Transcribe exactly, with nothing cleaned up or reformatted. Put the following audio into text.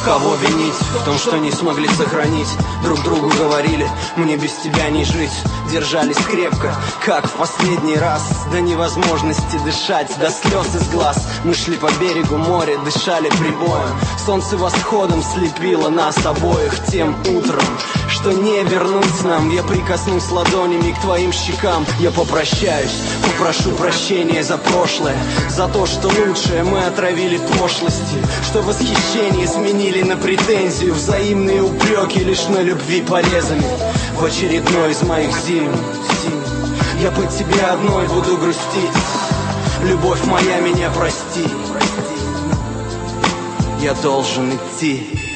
Кого винить в том, что не смогли сохранить? Друг другу говорили, мне без тебя не жить. Держались крепко, как в последний раз, до невозможности дышать, до слез из глаз. Мы шли по берегу моря, дышали прибоем. Солнце восходом слепило нас обоих тем утром, что не вернуть нам. Я прикоснусь ладонями к твоим щекам. Я попрощаюсь, попрошу прощения за прошлое, за то, что лучшее мы отравили пошлостью, что восхищение сменили на претензию, взаимные упреки лишь на любви порезами. В очередной из моих зим, зим я по тебе одной буду грустить. Любовь моя, меня прости, я должен идти.